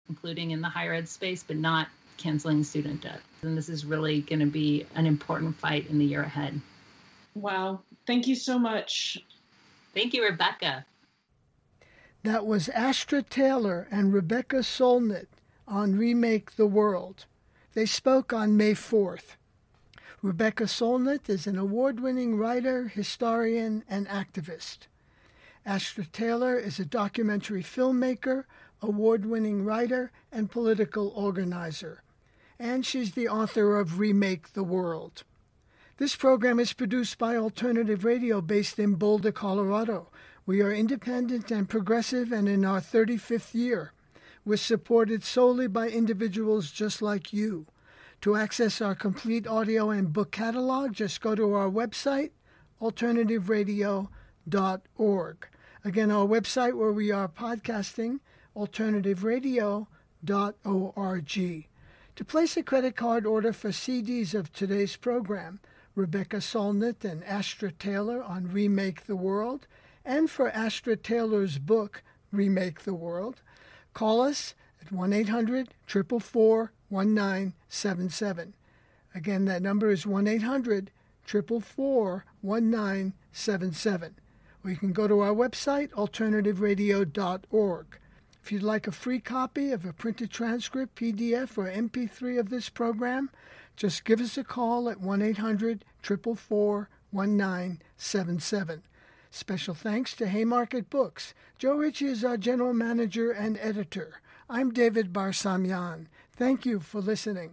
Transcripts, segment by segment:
including in the higher ed space, but not canceling student debt. And this is really going to be an important fight in the year ahead. Wow. Thank you so much. Thank you, Rebecca. That was Astra Taylor and Rebecca Solnit on Remake the World. They spoke on May 4th. Rebecca Solnit is an award-winning writer, historian, and activist. Astra Taylor is a documentary filmmaker, award-winning writer, and political organizer. And she's the author of Remake the World. This program is produced by Alternative Radio based in Boulder, Colorado. We are independent and progressive and in our 35th year. We're supported solely by individuals just like you. To access our complete audio and book catalog, just go to our website, alternativeradio.org. Again, our website where we are podcasting, alternativeradio.org. To place a credit card order for CDs of today's program, Rebecca Solnit and Astra Taylor on Remake the World, and for Astra Taylor's book, Remake the World, call us at 1-800-444-1977. Again, that number is 1-800-444-1977. Or you can go to our website, alternativeradio.org. If you'd like a free copy of a printed transcript, PDF, or MP3 of this program, just give us a call at 1-800-444-1977. Special thanks to Haymarket Books. Joe Ritchie is our general manager and editor. I'm David Barsamian. Thank you for listening.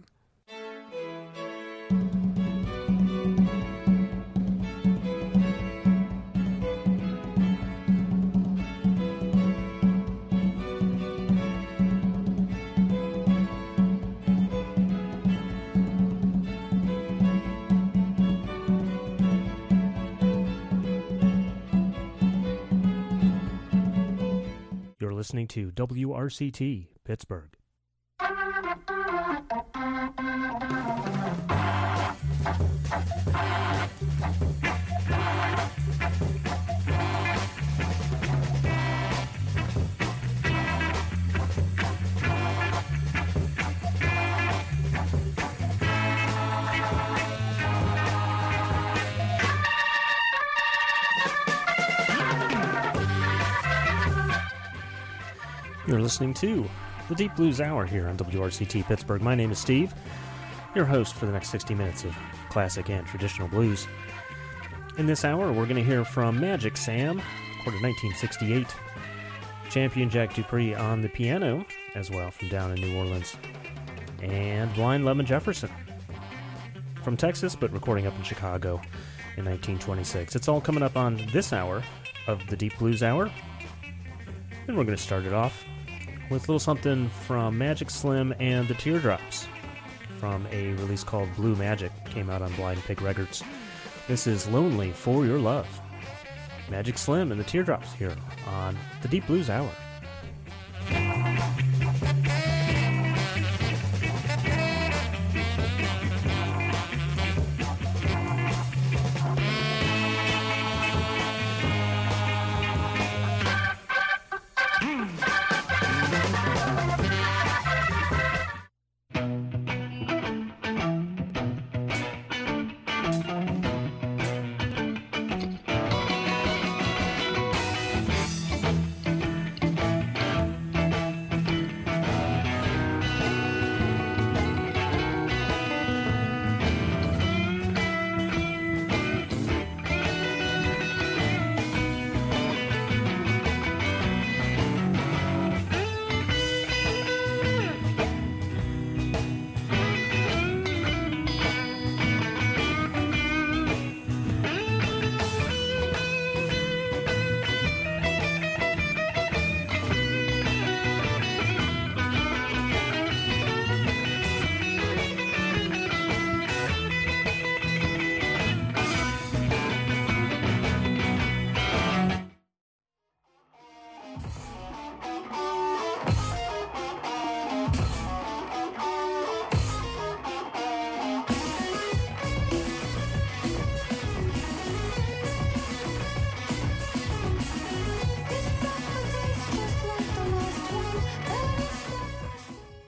You're listening to WRCT, Pittsburgh. You're listening to the Deep Blues Hour here on WRCT Pittsburgh. My name is Steve, your host for the next 60 minutes of classic and traditional blues. In this hour, we're going to hear from Magic Sam, recorded 1968, Champion Jack Dupree on the piano, as well, from down in New Orleans, and Blind Lemon Jefferson, from Texas, but recording up in Chicago in 1926. It's all coming up on this hour of the Deep Blues Hour, and we're going to start it off with a little something from Magic Slim and the Teardrops from a release called Blue Magic. Came out on Blind Pig Records. This is Lonely for Your Love. Magic Slim and the Teardrops here on the Deep Blues Hour.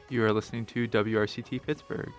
You are listening to WRCT Pittsburgh.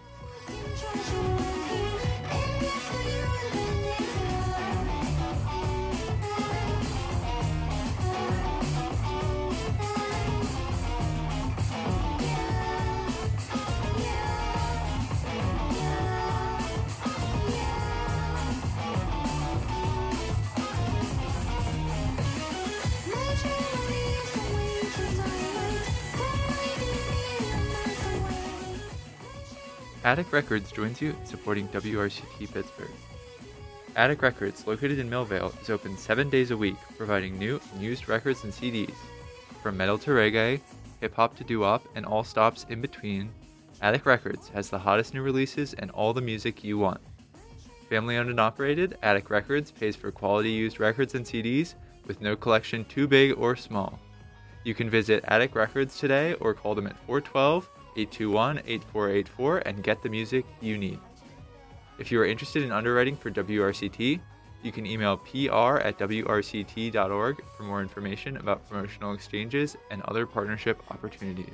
Attic Records joins you in supporting WRCT Pittsburgh. Attic Records, located in Millvale, is open 7 days a week, providing new and used records and CDs. From metal to reggae, hip-hop to doo-wop, and all stops in between, Attic Records has the hottest new releases and all the music you want. Family owned and operated, Attic Records pays for quality used records and CDs with no collection too big or small. You can visit Attic Records today or call them at 412-821-8484 and get the music you need. If you are interested in underwriting for WRCT, you can email pr@wrct.org for more information about promotional exchanges and other partnership opportunities.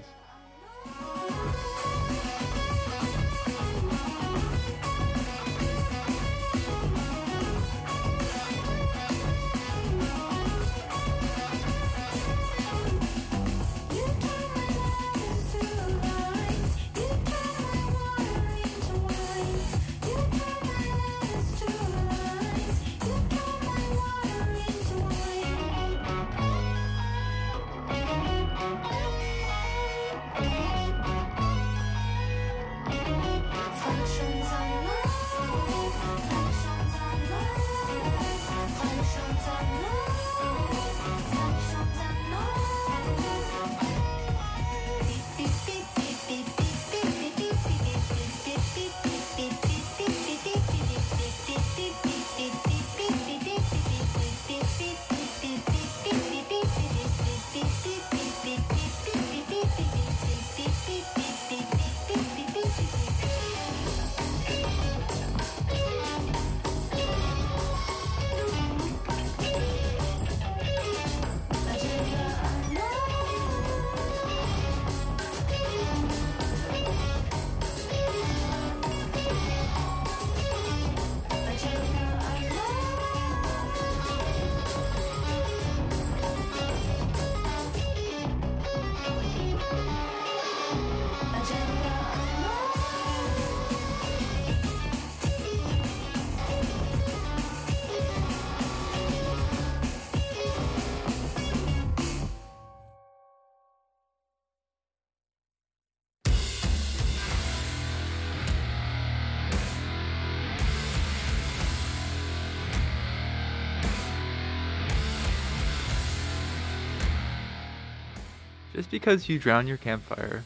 Just because you drown your campfire,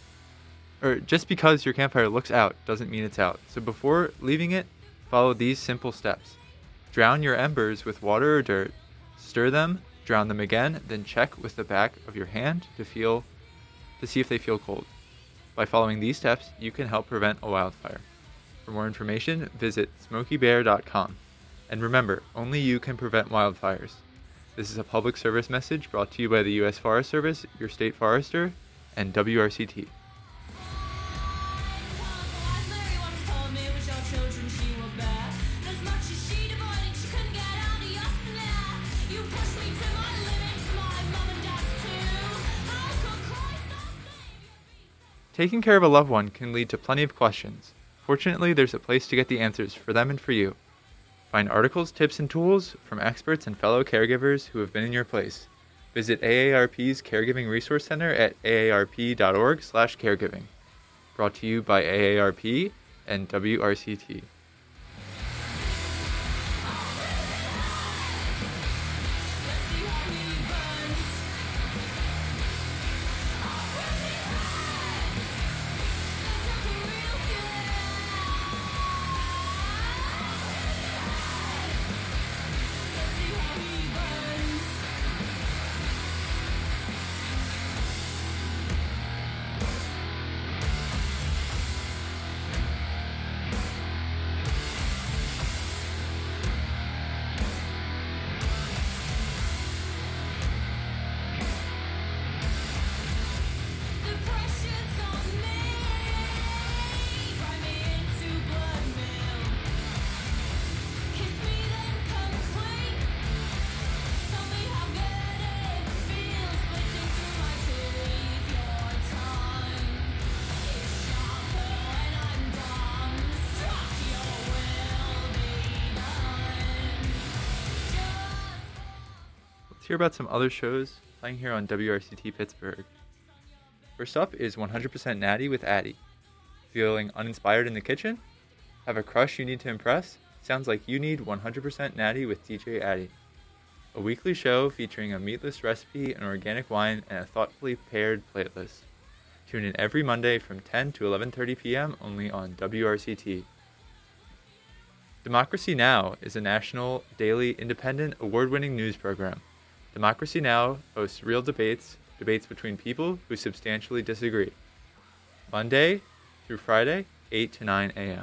or just because your campfire looks out, doesn't mean it's out. So before leaving it, follow these simple steps. Drown your embers with water or dirt, stir them, drown them again, then check with the back of your hand to see if they feel cold. By following these steps, you can help prevent a wildfire. For more information, visit smokybear.com. And remember, only you can prevent wildfires. This is a public service message brought to you by the U.S. Forest Service, your state forester, and WRCT. Taking care of a loved one can lead to plenty of questions. Fortunately, there's a place to get the answers for them and for you. Find articles, tips, and tools from experts and fellow caregivers who have been in your place. Visit AARP's Caregiving Resource Center at aarp.org/caregiving. Brought to you by AARP and WRCT. hear about some other shows playing here on WRCT Pittsburgh. First up is 100% Natty with Addie. Feeling uninspired in the kitchen? Have a crush you need to impress? Sounds like you need 100% Natty with DJ Addie. A weekly show featuring a meatless recipe, an organic wine, and a thoughtfully paired playlist. Tune in every Monday from 10 to 11:30 p.m. only on WRCT. Democracy Now! Is a national, daily, independent, award-winning news program. Democracy Now! Hosts real debates between people who substantially disagree. Monday through Friday, 8 to 9 a.m.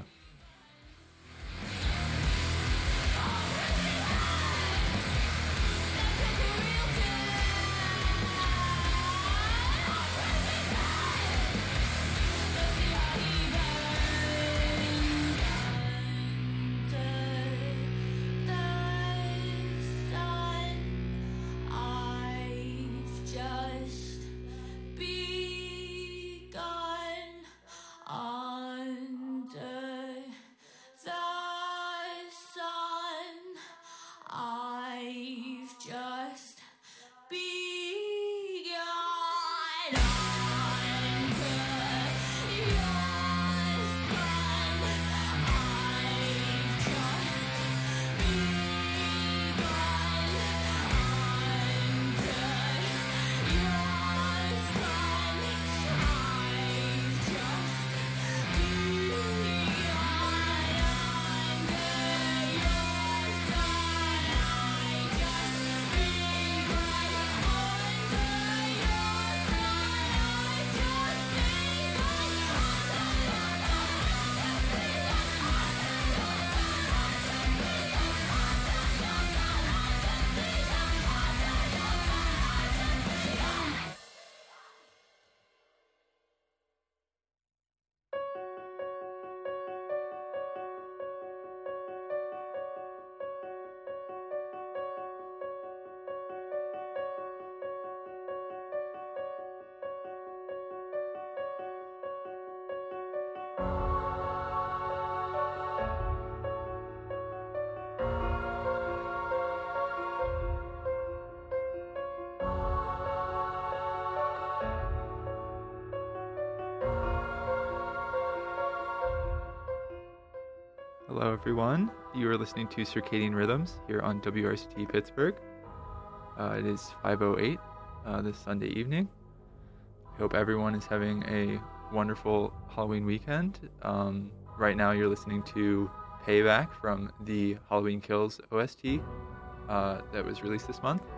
Hello everyone, you are listening to Circadian Rhythms here on WRCT Pittsburgh. It is 5:08 this Sunday evening. I hope everyone is having a wonderful Halloween weekend. Right now you're listening to Payback from the Halloween Kills OST that was released this month.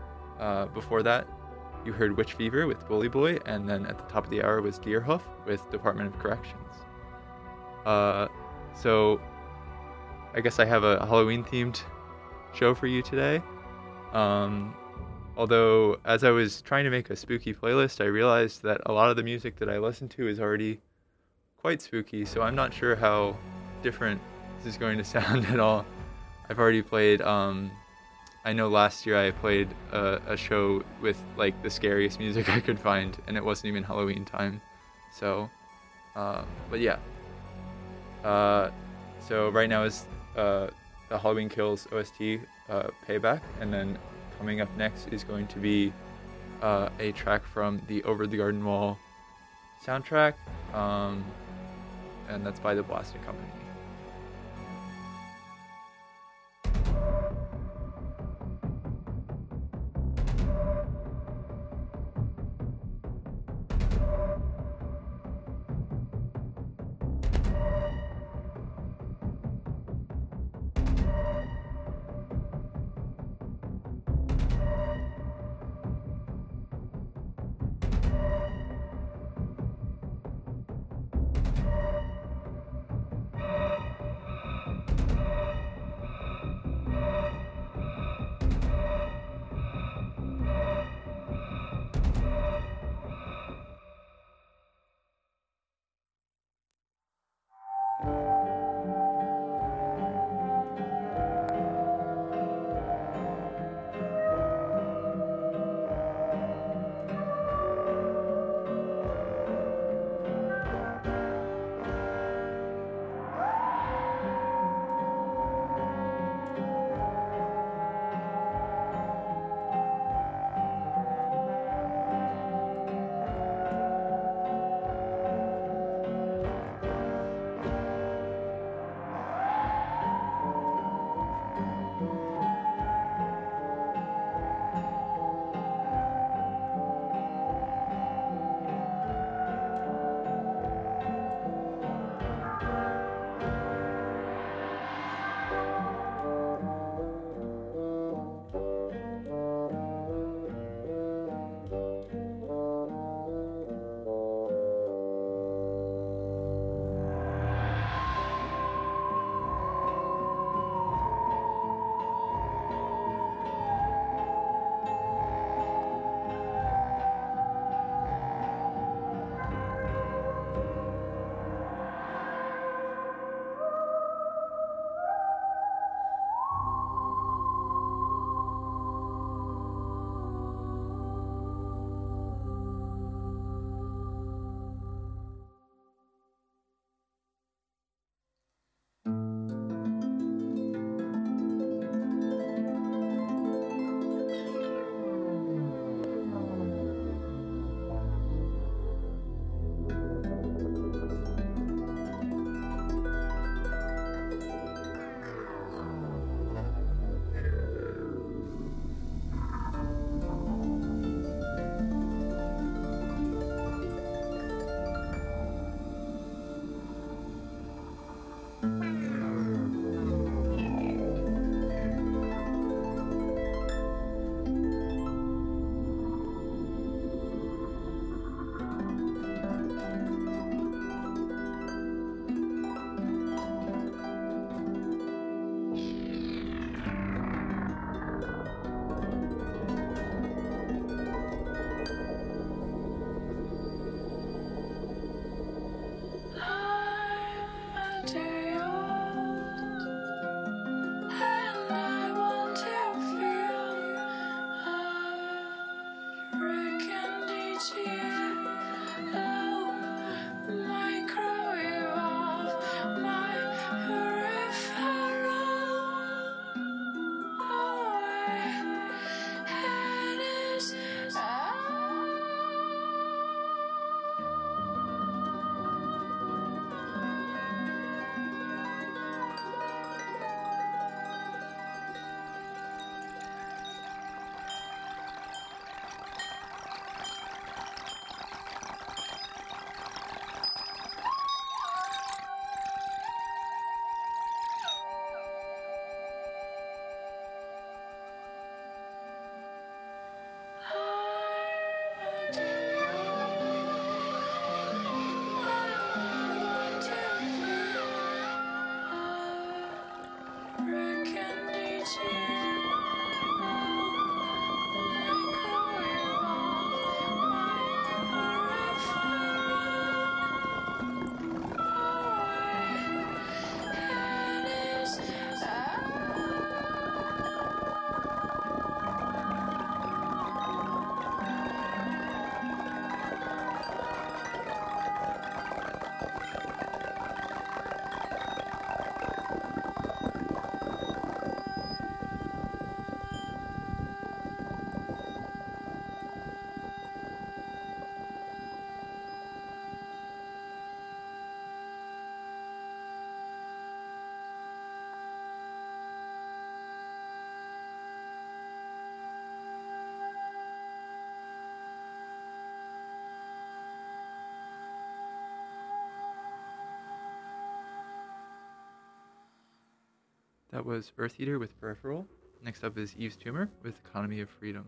Before that, you heard Witch Fever with Bully Boy, and then at the top of the hour was Deerhoof with Department of Corrections. So I guess I have a Halloween-themed show for you today. Although, as I was trying to make a spooky playlist, I realized that a lot of the music that I listen to is already quite spooky, so I'm not sure how different this is going to sound at all. I've already played, I know last year I played a show with, like, the scariest music I could find, and it wasn't even Halloween time. So, but yeah. So right now is the Halloween Kills OST Payback, and then coming up next is going to be a track from the Over the Garden Wall soundtrack, and that's by the Blasted Company. That was Earth Eater with Peripheral. Next up is Yves Tumor with Economy of Freedom.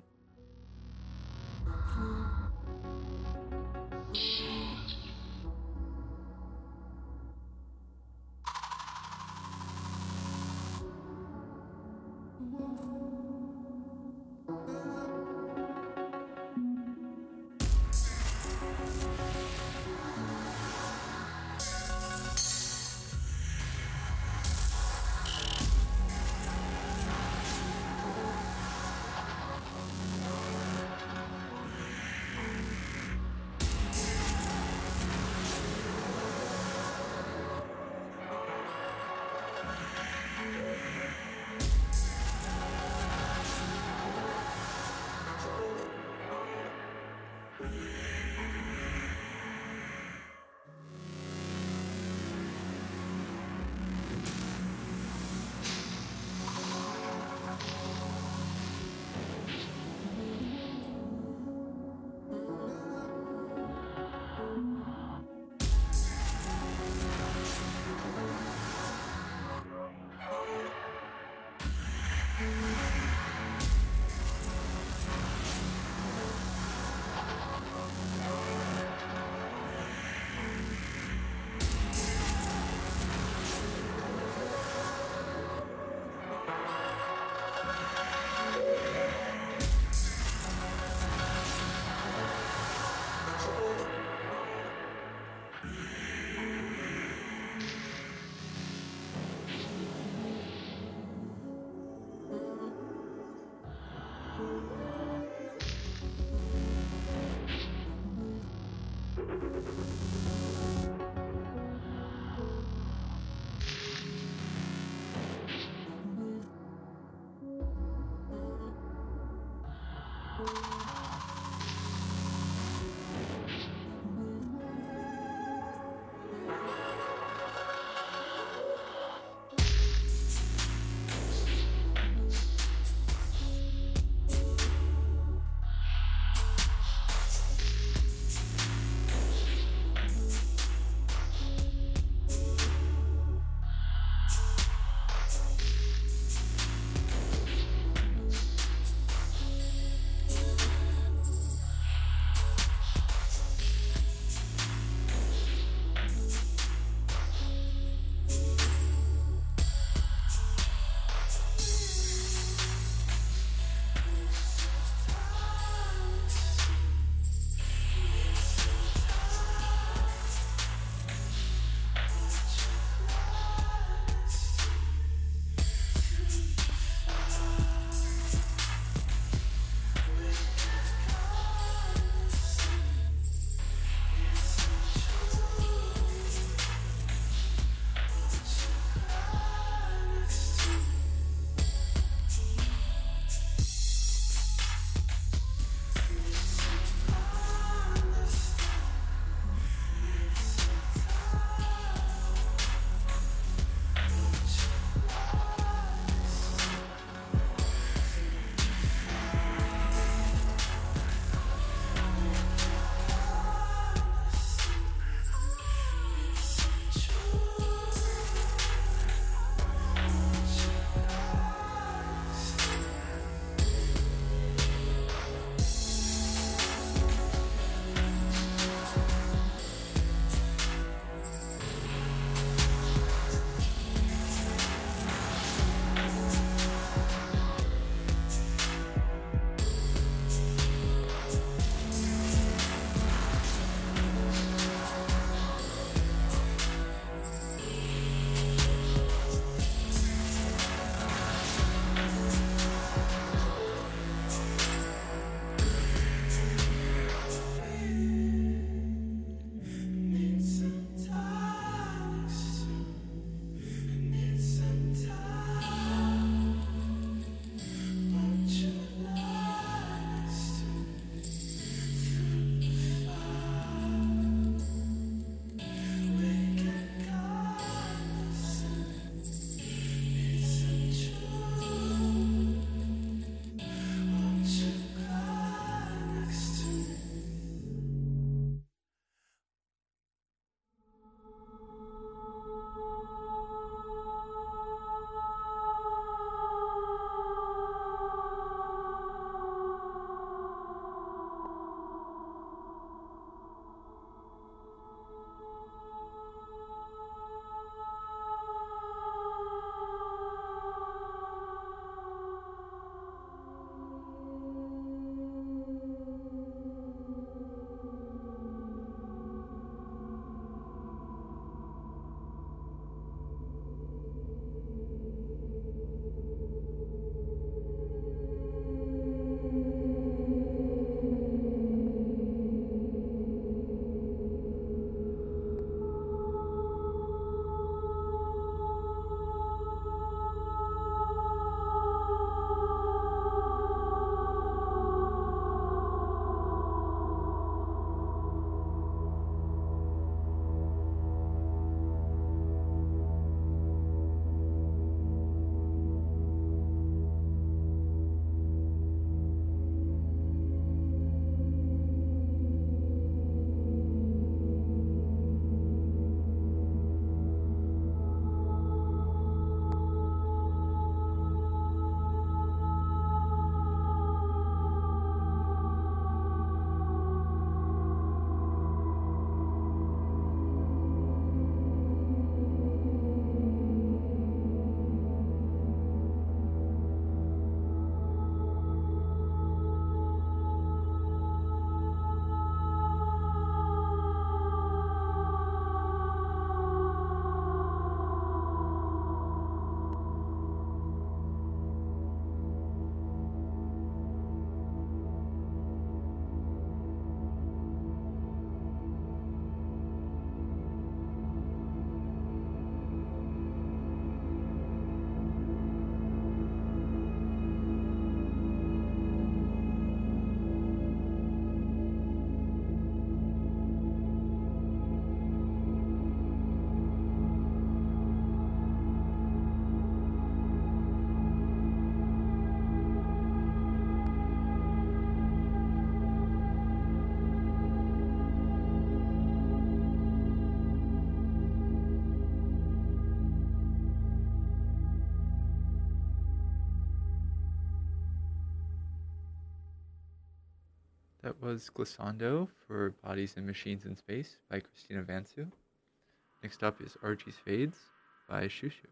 That was Glissando for Bodies and Machines in Space by Christina Vansu. Next up is Archie's Fades by Shushu.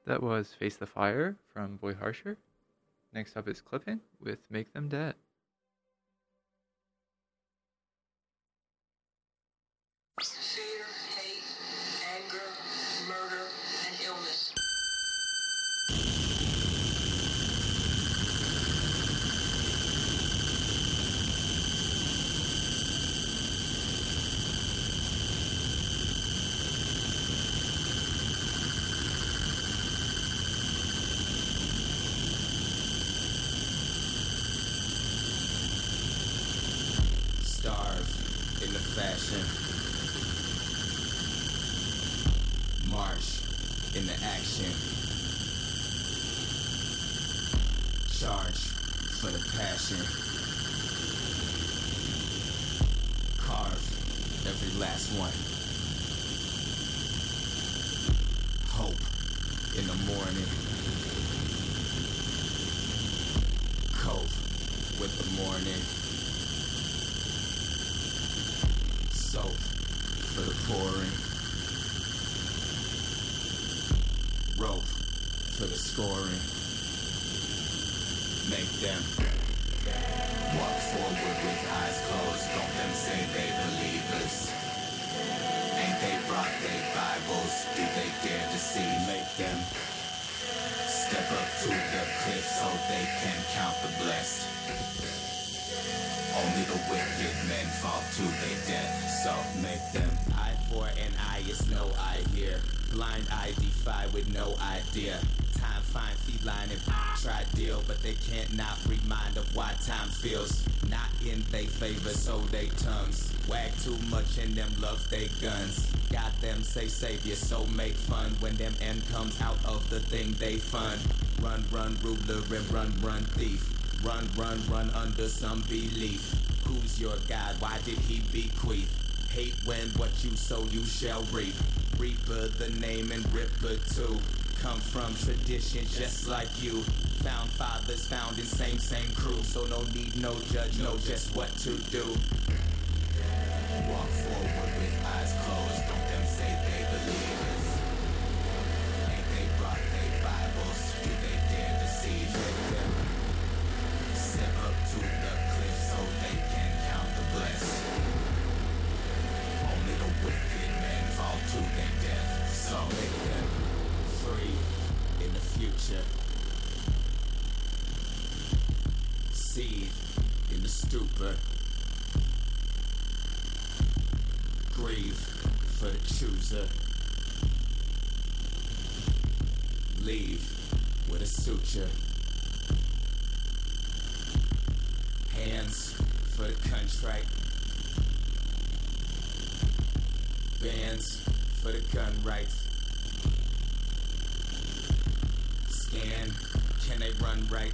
That was Face the Fire from Boy Harsher. Next up is Clipping with Make Them Dead. Fear, hate, anger, murder, and illness. Starve in the fashion. March in the action. Charge for the passion. Carve every last one. Hope in the morning. Cope with the morning. Soap for the pouring. Rope for the scoring. Make them walk forward with eyes closed. Don't them say they believers. Ain't they brought their Bibles? Do they dare to see? Make them step up to the cliff so they can count the blessed. Only the wicked men fall to their death, so make them eye for an eye, it's no eye here. Blind eye defy with no idea. Time find feline and try deal, but they can't not remind of why time feels not in they favor, so they tongues wag too much and them love they guns. Got them say savior, so make fun when them end comes out of the thing they fund. Run, run, ruler and run, run, thief. Run, run, run under some belief. Who's your God? Why did he bequeath? Hate when what you sow you shall reap. Reaper the name and Ripper too. Come from tradition just like you. Found fathers found in same crew. So no need no judge, know just what to do. Walk forward with eyes closed. Don't them say they believers. Ain't they brought their Bibles? Do they dare deceive them? Step up to the cliff so they can count the blessed. Only the wicked men fall to their death, so make them free in the future. Seed in the stupor. Grieve for the chooser. Leave with a suture. Hands for the contrite. Bands for the gun rights. Scan, can they run right?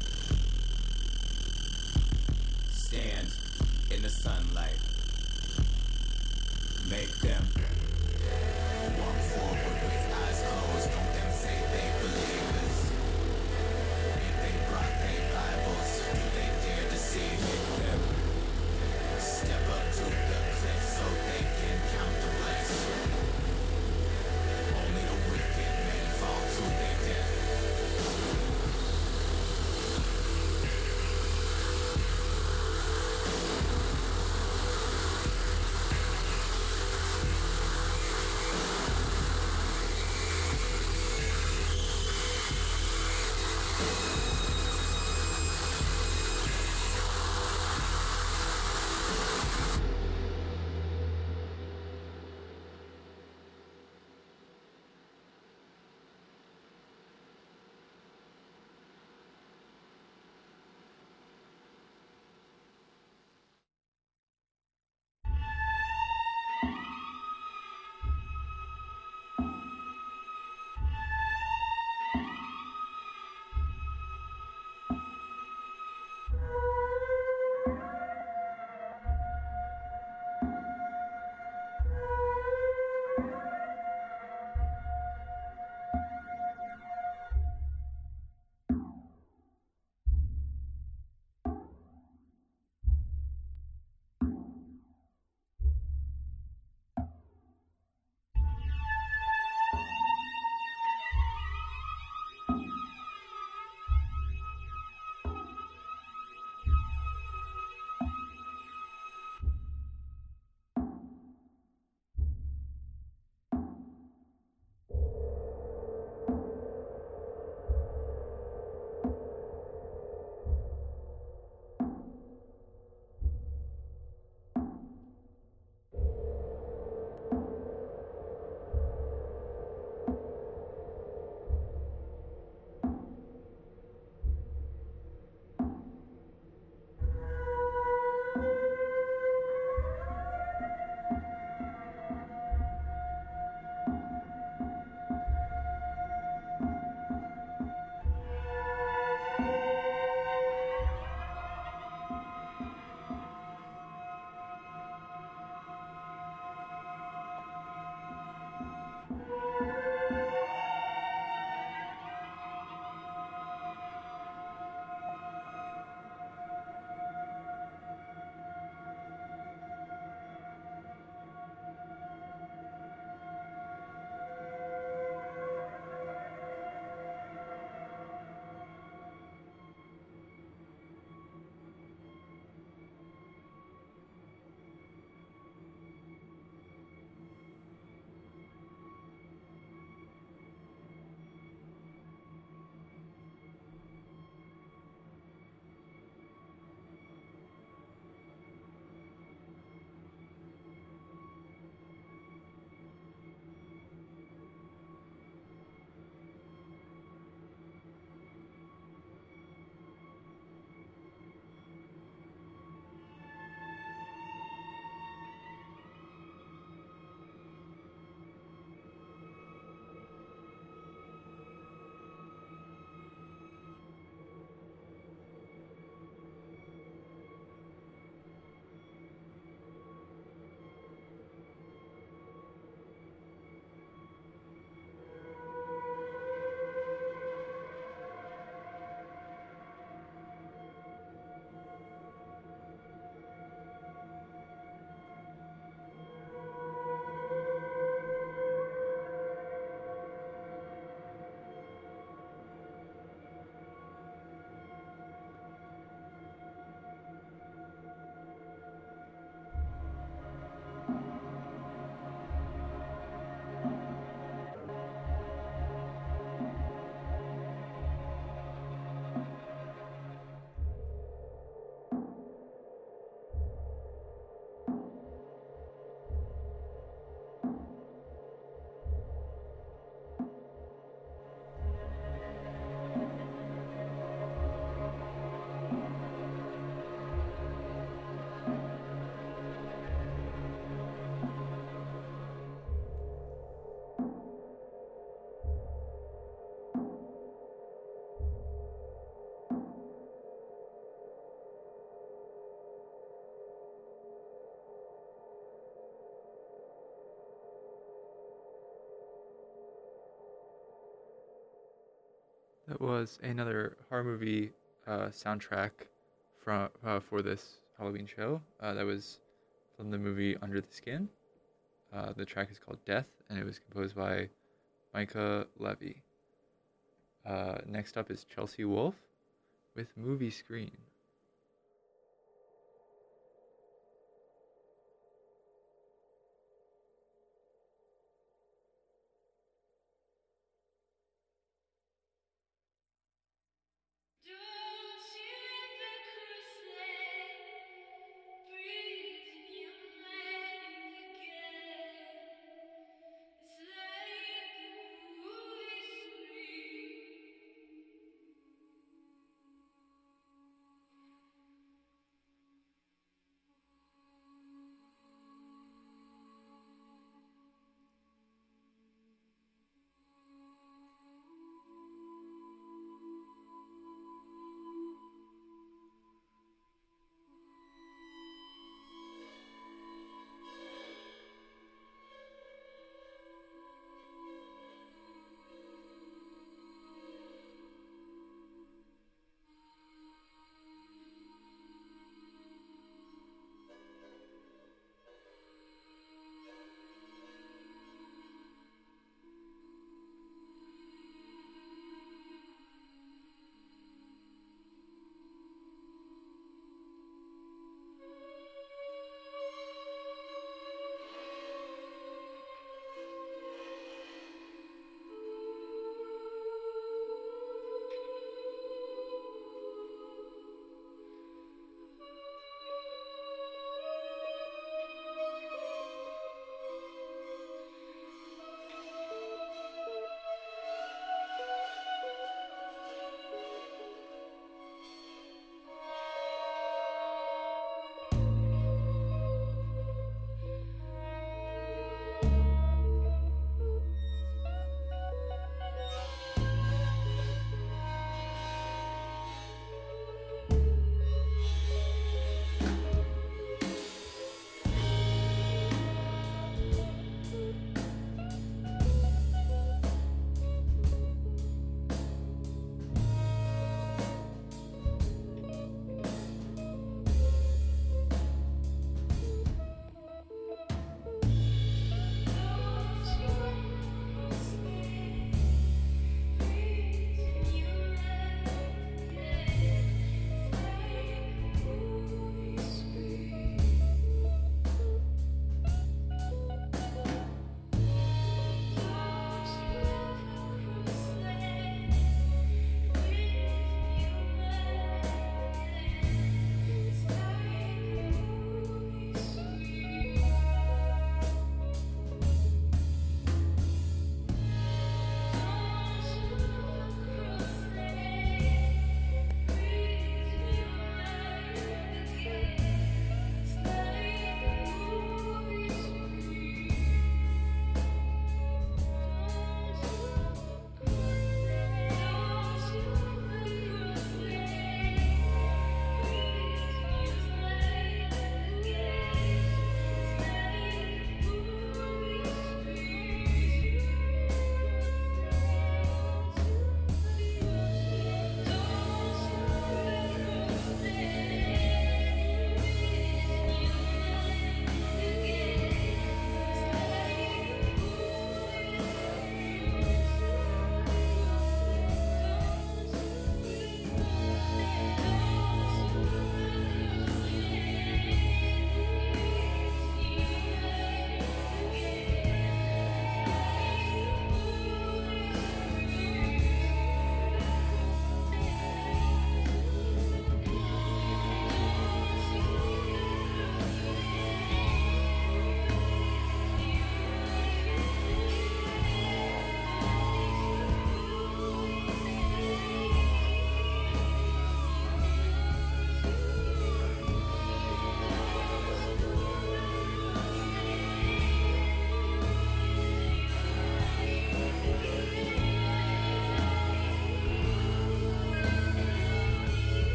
Stand in the sunlight. Make them walk forward with eyes closed. Don't them say they believers. Ain't they brought their Bibles? Do they dare deceive them? Step up to the cliff so they can count the blessed. Only the wicked men fall to their death. That was another horror movie soundtrack for this Halloween show. That was from the movie Under the Skin. The track is called Death, and it was composed by Micah Levy. Next up is Chelsea Wolfe with Movie Screen.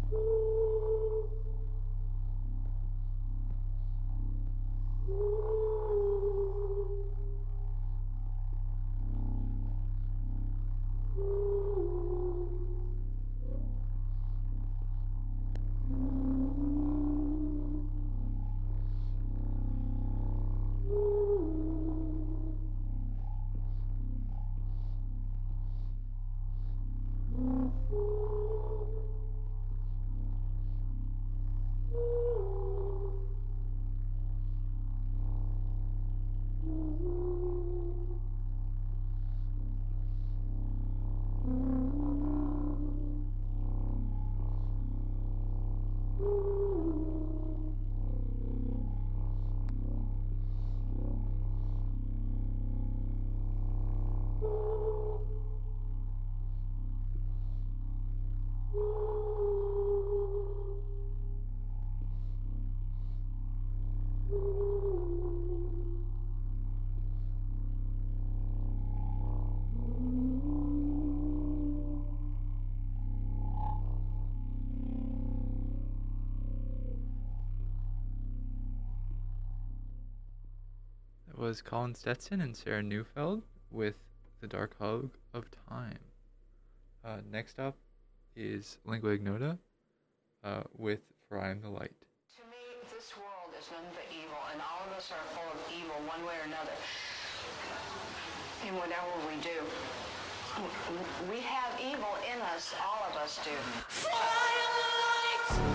Was Colin Stetson and Sarah Neufeld with The Dark Hug of Time. Next up is Lingua Ignota with For I Am the Light. To me, this world is nothing but evil, and all of us are full of evil one way or another. In whatever we do. We have evil in us, all of us do. For I am the light!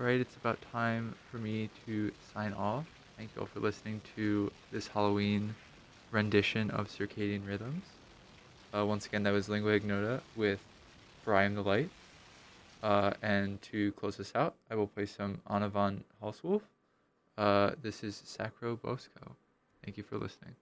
All right, it's about time for me to sign off. Thank you all for listening to this Halloween rendition of Circadian Rhythms. Once again, that was Lingua Ignota with For I Am the Light. And to close this out, I will play some Anna von Halswolf. This is Sacro Bosco. Thank you for listening.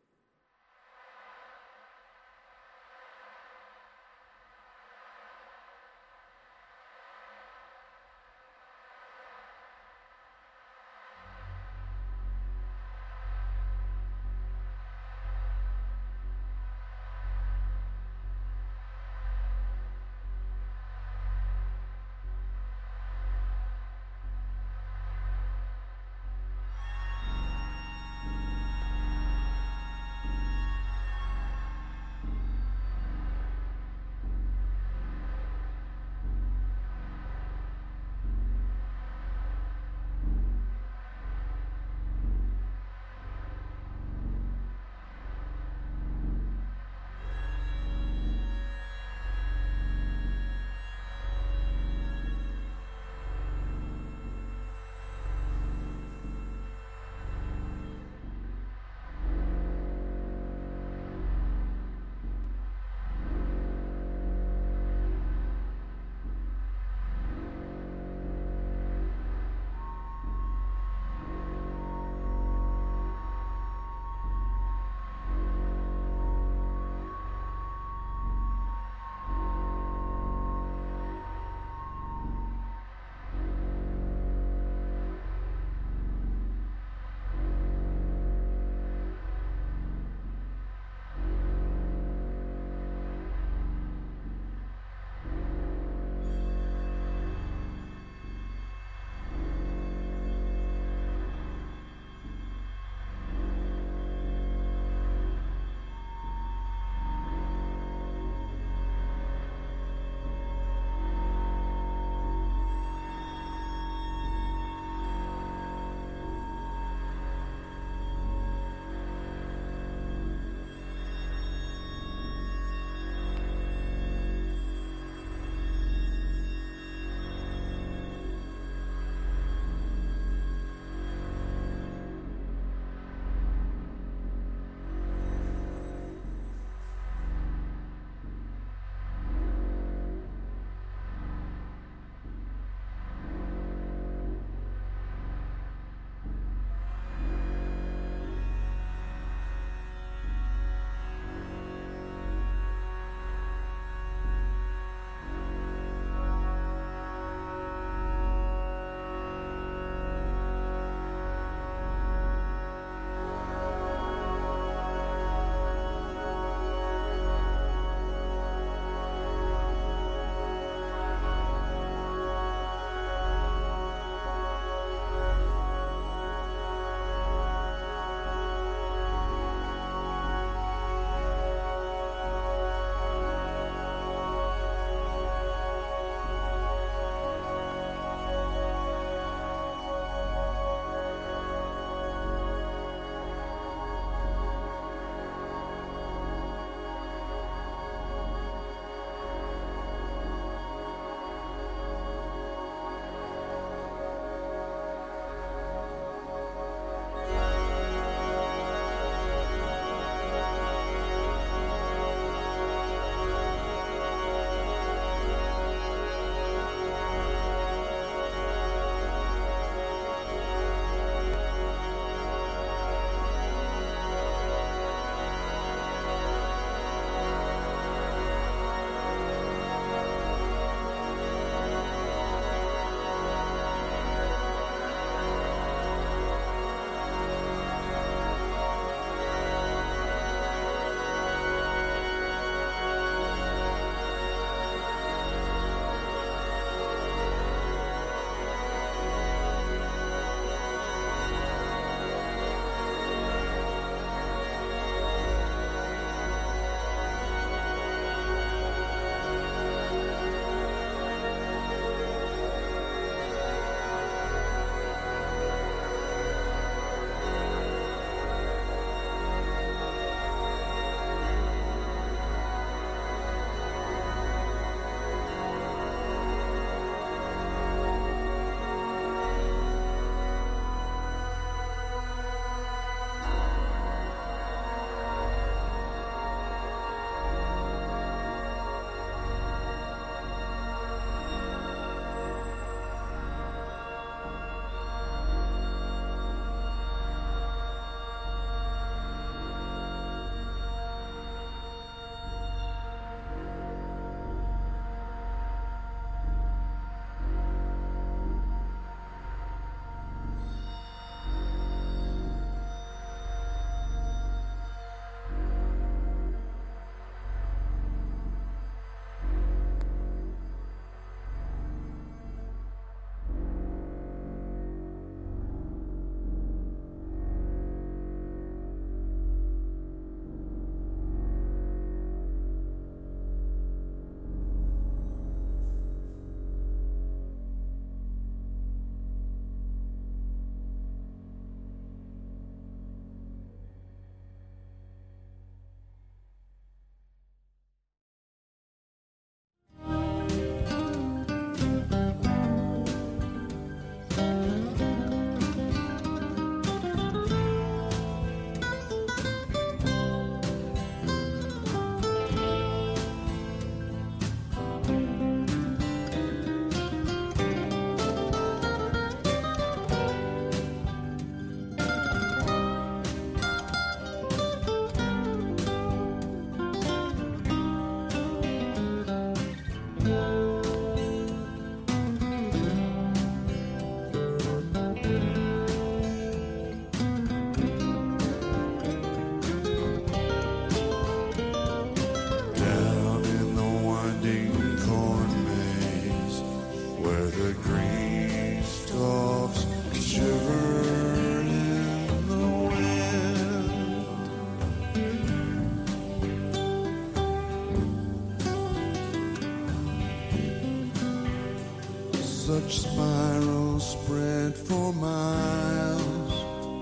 such spirals spread for miles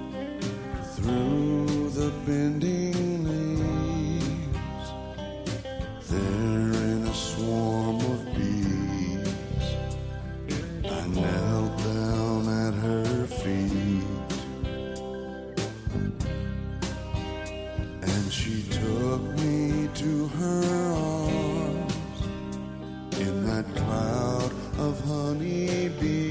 through the bending leaves. There in a swarm of bees, I knelt down at her feet, and she took me to her arms in that cloud of honey bees.